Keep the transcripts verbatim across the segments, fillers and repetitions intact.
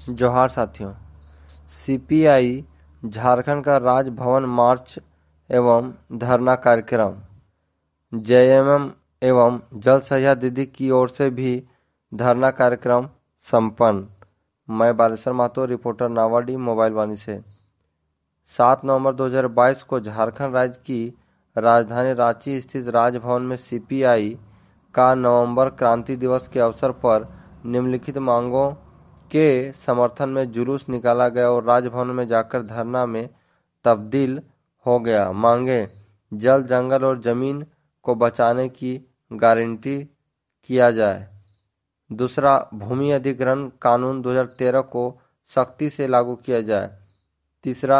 जोहार साथियों। सीपीआई झारखंड का राजभवन मार्च एवं धरना कार्यक्रम, जेएमएम एवं जल सहिया दीदी की ओर से भी धरना कार्यक्रम संपन्न। मैं बालेश्वर महतो, रिपोर्टर नावाडी मोबाइल वाणी से। सात नवंबर दो हज़ार बाईस को झारखंड राज्य की राजधानी रांची स्थित राजभवन में सीपीआई का नवंबर क्रांति दिवस के अवसर पर निम्नलिखित मांगों के समर्थन में जुलूस निकाला गया और राजभवन में जाकर धरना में तब्दील हो गया। मांगे: जल, जंगल और जमीन को बचाने की गारंटी किया जाए। दूसरा, भूमि अधिग्रहण कानून दो हज़ार तेरह को सख्ती से लागू किया जाए। तीसरा,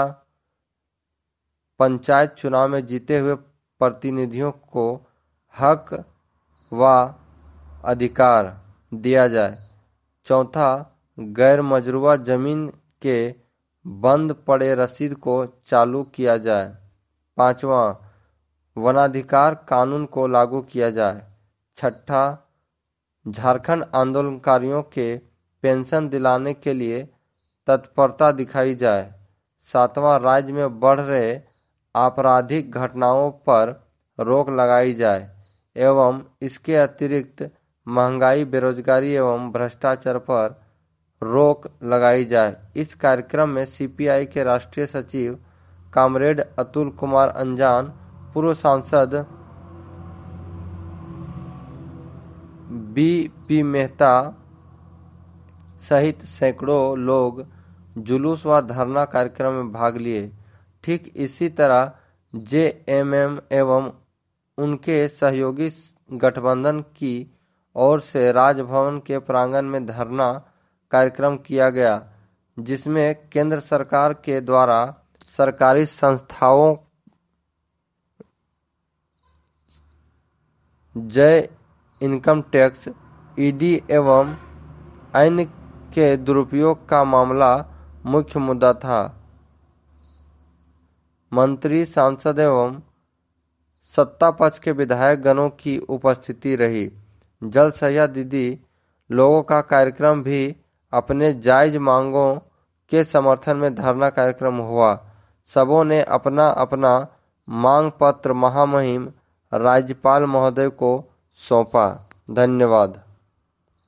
पंचायत चुनाव में जीते हुए प्रतिनिधियों को हक व अधिकार दिया जाए। चौथा, गैर मजरूआ जमीन के बंद पड़े रसीद को चालू किया जाए। पांचवा, वनाधिकार कानून को लागू किया जाए। छठा, झारखंड आंदोलनकारियों के पेंशन दिलाने के लिए तत्परता दिखाई जाए। सातवां, राज्य में बढ़ रहे आपराधिक घटनाओं पर रोक लगाई जाए एवं इसके अतिरिक्त महंगाई, बेरोजगारी एवं भ्रष्टाचार पर रोक लगाई जाए। इस कार्यक्रम में सीपीआई के राष्ट्रीय सचिव कॉमरेड अतुल कुमार अंजान, पूर्व सांसद बी पी मेहता सहित सैकड़ों लोग जुलूस व धरना कार्यक्रम में भाग लिए। ठीक इसी तरह जेएमएम एवं उनके सहयोगी गठबंधन की ओर से राजभवन के प्रांगण में धरना कार्यक्रम किया गया, जिसमें केंद्र सरकार के द्वारा सरकारी संस्थाओं, जय इनकम टैक्स, ईडी एवं अन्य के दुरुपयोग का मामला मुख्य मुद्दा था। मंत्री, सांसद एवं सत्ता पक्ष के विधायक गणों की उपस्थिति रही। जल सहिया दीदी लोगों का कार्यक्रम भी अपने जायज मांगों के समर्थन में धरना कार्यक्रम हुआ। सबों ने अपना अपना मांग पत्र महामहिम राज्यपाल महोदय को सौंपा। धन्यवाद।